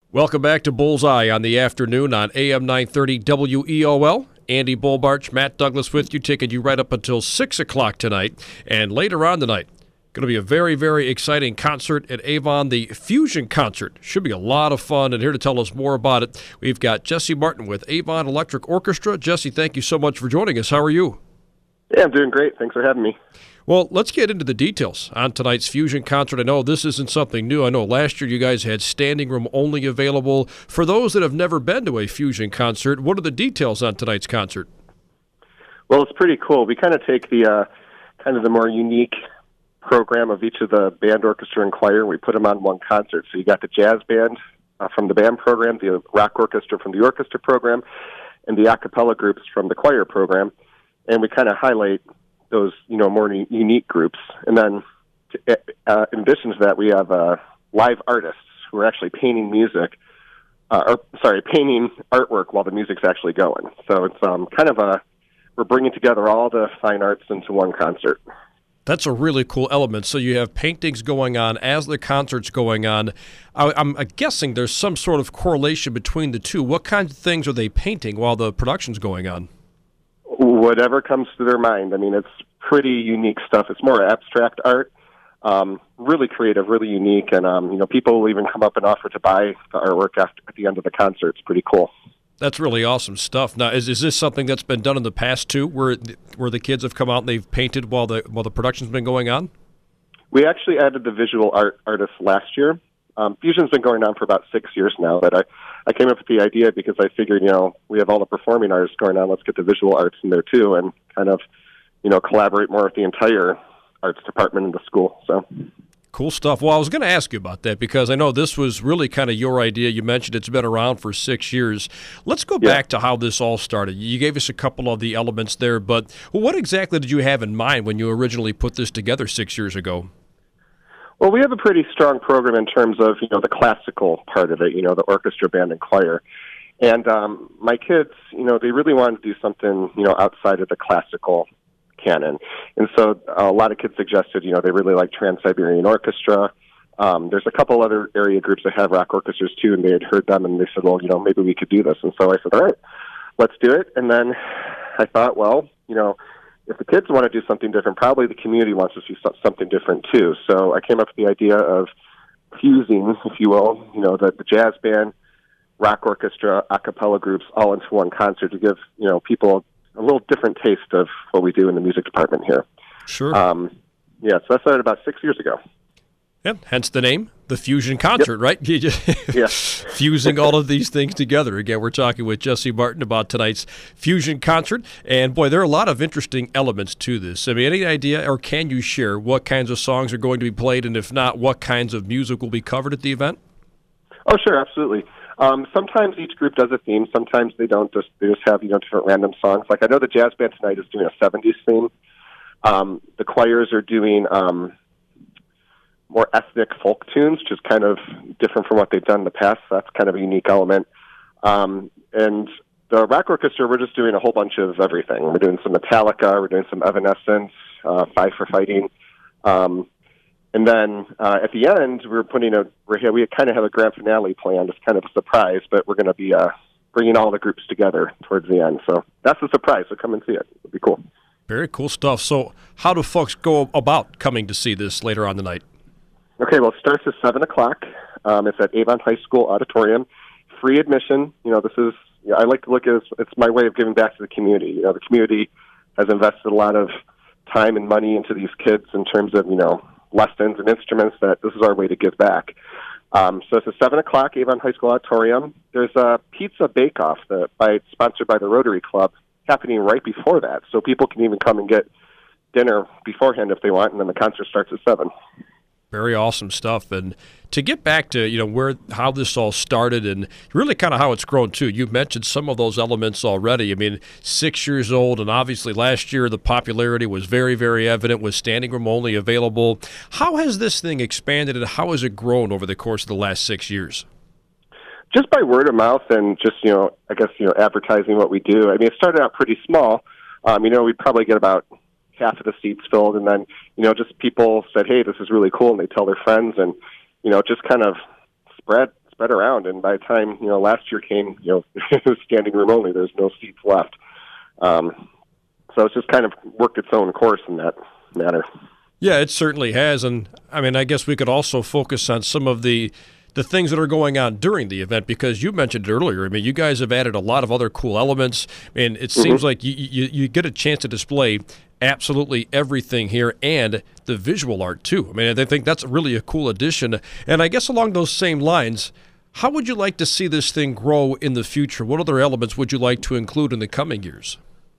Welcome back to Bullseye on the afternoon on AM 930 WEOL. Andy Bolbarch, Matt Douglas with you, taking you right up until 6 o'clock tonight. And later on tonight, going to be a very, very exciting concert at Avon, the Fusion Concert. Should be a lot of fun, and here to tell us more about it, we've got Jesse Martin with Avon Electric Orchestra. Jesse, thank you so much for joining us. How are you? Yeah, I'm doing great. Thanks for having me. Well, let's get into the details on tonight's Fusion Concert. I know this isn't something new. I know last year you guys had standing room only available. For those that have never been to a Fusion Concert, what are the details on tonight's concert? Well, it's pretty cool. We kind of take the the more unique program of each of the band, orchestra, and choir, and we put them on one concert. So you got the jazz band from the band program, the rock orchestra from the orchestra program, and the a cappella groups from the choir program. And we kind of highlight those, more unique groups. And then in addition to that, we have live artists who are actually painting painting artwork while the music's actually going. So it's we're bringing together all the fine arts into one concert. That's a really cool element. So you have paintings going on as the concert's going on. I'm guessing there's some sort of correlation between the two. What kinds of things are they painting while the production's going on? Whatever comes to their mind. I mean, it's pretty unique stuff. It's more abstract art, really creative, really unique, and people will even come up and offer to buy the artwork at the end of the concert. It's pretty cool. That's really awesome stuff. Now, is this something that's been done in the past too, where the kids have come out and they've painted while the production's been going on? We actually added the visual artists last year. Fusion's been going on for about 6 years now, but I came up with the idea because I figured, we have all the performing artists going on, let's get the visual arts in there too, and kind of, collaborate more with the entire arts department in the school. So cool stuff. Well, I was going to ask you about that because I know this was really kind of your idea. You mentioned it's been around for 6 years. Let's go back to how this all started. You gave us a couple of the elements there, but what exactly did you have in mind when you originally put this together 6 years ago? Well, we have a pretty strong program in terms of, the classical part of it, the orchestra, band, and choir. And my kids, they really wanted to do something, outside of the classical canon. And so a lot of kids suggested, they really like Trans-Siberian Orchestra. There's a couple other area groups that have rock orchestras too, and they had heard them, and they said, well, maybe we could do this. And so I said, all right, let's do it. And then I thought, well, if the kids want to do something different, probably the community wants to see something different too. So I came up with the idea of fusing, if you will, the jazz band, rock orchestra, a cappella groups all into one concert to give, people a little different taste of what we do in the music department here. Sure. So that started about 6 years ago. Yep, hence the name, the Fusion Concert, right? You just fusing all of these things together. Again, we're talking with Jesse Martin about tonight's Fusion Concert. And, boy, there are a lot of interesting elements to this. I mean, any idea, or can you share what kinds of songs are going to be played, and if not, what kinds of music will be covered at the event? Oh, sure, absolutely. Sometimes each group does a theme. Sometimes they don't. They just have, different random songs. Like I know the jazz band tonight is doing a 70s theme. The choirs are doing more ethnic folk tunes, which is kind of different from what they've done in the past. So that's kind of a unique element. And the rock orchestra, we're just doing a whole bunch of everything. We're doing some Metallica, we're doing some Evanescence, Five for Fighting. And then at the end, we kind of have a grand finale planned. It's kind of a surprise, but we're going to be bringing all the groups together towards the end. So that's a surprise, so come and see it. It'll be cool. Very cool stuff. So how do folks go about coming to see this later on tonight? Okay, well, it starts at 7 o'clock. It's at Avon High School Auditorium. Free admission. I like to look at it's my way of giving back to the community. The community has invested a lot of time and money into these kids in terms of, lessons and instruments, that this is our way to give back. So it's at 7 o'clock, Avon High School Auditorium. There's a pizza bake-off sponsored by the Rotary Club happening right before that. So people can even come and get dinner beforehand if they want, and then the concert starts at 7. Very awesome stuff. And to get back to, how this all started and really kind of how it's grown too, you mentioned some of those elements already. I mean, 6 years old, and obviously last year the popularity was very, very evident with standing room only available. How has this thing expanded and how has it grown over the course of the last 6 years? Just by word of mouth and just, advertising what we do. I mean, it started out pretty small. We'd probably get about half of the seats filled, and then, just people said, hey, this is really cool, and they tell their friends, and, just kind of spread spread around. And by the time, last year came, it was standing room only. There's no seats left. So it's just kind of worked its own course in that manner. Yeah, it certainly has. And I mean, I guess we could also focus on some of the things that are going on during the event, because you mentioned it earlier. I mean, you guys have added a lot of other cool elements, and it seems like you get a chance to display absolutely everything here, and the visual art too. I mean, I think that's really a cool addition. And I guess along those same lines, how would you like to see this thing grow in the future? What other elements would you like to include in the coming years?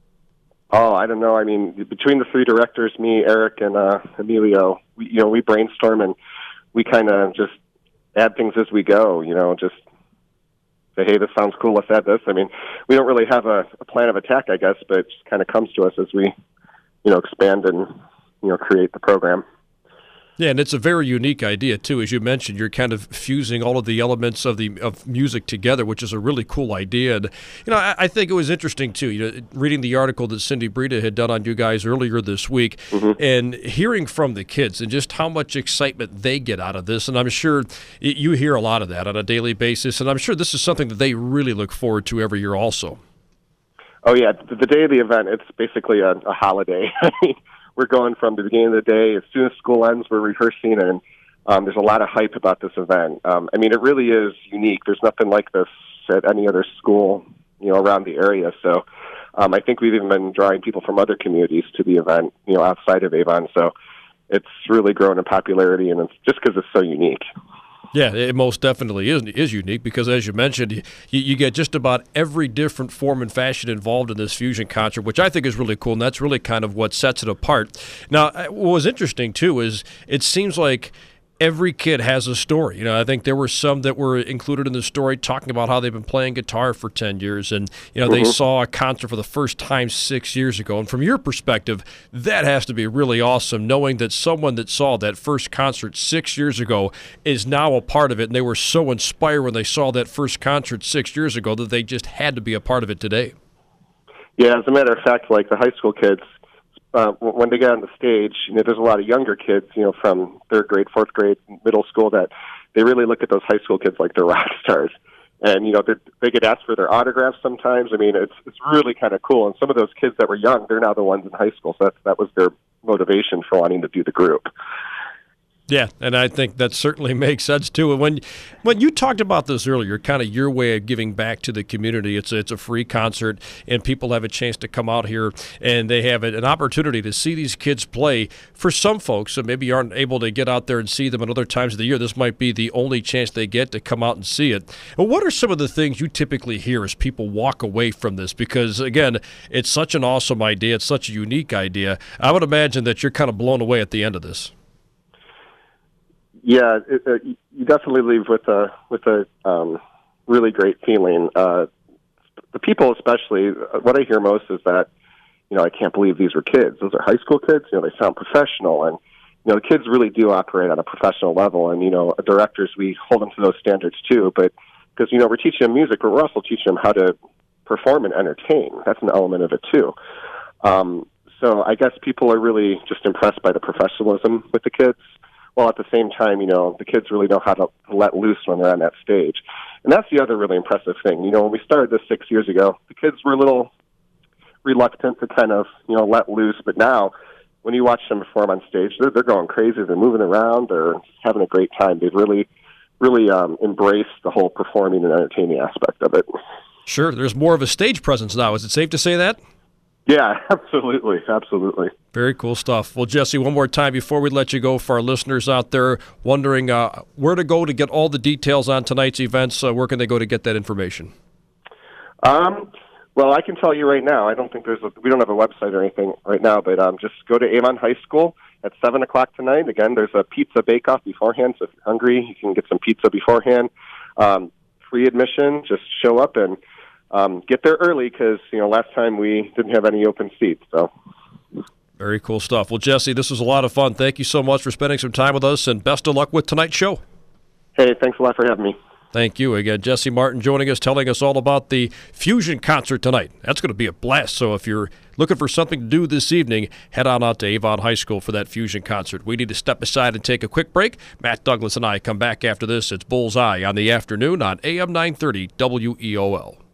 Oh, I don't know. I mean, between the three directors, me, Eric, and Emilio, we brainstorm and we kind of just add things as we go. Just say, hey, this sounds cool. Let's add this. I mean, we don't really have a plan of attack, I guess, but it just kind of comes to us as we, expand and create the program. Yeah, and it's a very unique idea too. As you mentioned, you're kind of fusing all of the elements of music together, which is a really cool idea. And I think it was interesting too. Reading the article that Cindy Breda had done on you guys earlier this week, and hearing from the kids and just how much excitement they get out of this. And I'm sure you hear a lot of that on a daily basis. And I'm sure this is something that they really look forward to every year, also. Oh yeah, the day of the event, it's basically a holiday. We're going from the beginning of the day. As soon as school ends, we're rehearsing, and there's a lot of hype about this event. I mean, it really is unique. There's nothing like this at any other school, around the area. So I think we've even been drawing people from other communities to the event, outside of Avon. So it's really grown in popularity, and it's just because it's so unique. Yeah, it most definitely is unique because, as you mentioned, you get just about every different form and fashion involved in this fusion concert, which I think is really cool, and that's really kind of what sets it apart. Now, what was interesting, too, is it seems like every kid has a story. I think there were some that were included in the story talking about how they've been playing guitar for 10 years, and they saw a concert for the first time 6 years ago. And from your perspective, that has to be really awesome, knowing that someone that saw that first concert 6 years ago is now a part of it, and they were so inspired when they saw that first concert 6 years ago that they just had to be a part of it today. Yeah, as a matter of fact, like the high school kids, when they get on the stage, there's a lot of younger kids, from third grade, fourth grade, middle school, that they really look at those high school kids like they're rock stars. And, they get asked for their autographs sometimes. I mean, it's really kind of cool. And some of those kids that were young, they're now the ones in high school. So that was their motivation for wanting to do the group. Yeah, and I think that certainly makes sense, too. And when you talked about this earlier, kind of your way of giving back to the community, it's a free concert, and people have a chance to come out here, and they have an opportunity to see these kids play. For some folks that maybe aren't able to get out there and see them at other times of the year, this might be the only chance they get to come out and see it. But what are some of the things you typically hear as people walk away from this? Because, again, it's such an awesome idea. It's such a unique idea. I would imagine that you're kind of blown away at the end of this. Yeah, you definitely leave with a really great feeling. The people, especially, what I hear most is that, I can't believe these were kids. Those are high school kids. They sound professional, and the kids really do operate on a professional level. And directors, we hold them to those standards too. But because we're teaching them music, but we're also teaching them how to perform and entertain. That's an element of it too. So I guess people are really just impressed by the professionalism with the kids. While at the same time, the kids really know how to let loose when they're on that stage. And that's the other really impressive thing. When we started this 6 years ago, the kids were a little reluctant to kind of, let loose. But now, when you watch them perform on stage, they're going crazy. They're moving around. They're having a great time. They've really embraced the whole performing and entertaining aspect of it. Sure. There's more of a stage presence now. Is it safe to say that? Yeah, absolutely. Absolutely. Very cool stuff. Well, Jesse, one more time before we let you go, for our listeners out there wondering where to go to get all the details on tonight's events, where can they go to get that information? Well, I can tell you right now, I don't think we don't have a website or anything right now, but just go to Avon High School at 7 o'clock tonight. Again, there's a pizza bake-off beforehand, so if you're hungry, you can get some pizza beforehand. Free admission, just show up and get there early because, last time we didn't have any open seats. So. Very cool stuff. Well, Jesse, this was a lot of fun. Thank you so much for spending some time with us, and best of luck with tonight's show. Hey, thanks a lot for having me. Thank you. Again, Jesse Martin joining us, telling us all about the Fusion concert tonight. That's going to be a blast. So if you're looking for something to do this evening, head on out to Avon High School for that Fusion concert. We need to step aside and take a quick break. Matt Douglas and I come back after this. It's Bullseye on the afternoon on AM 930 WEOL.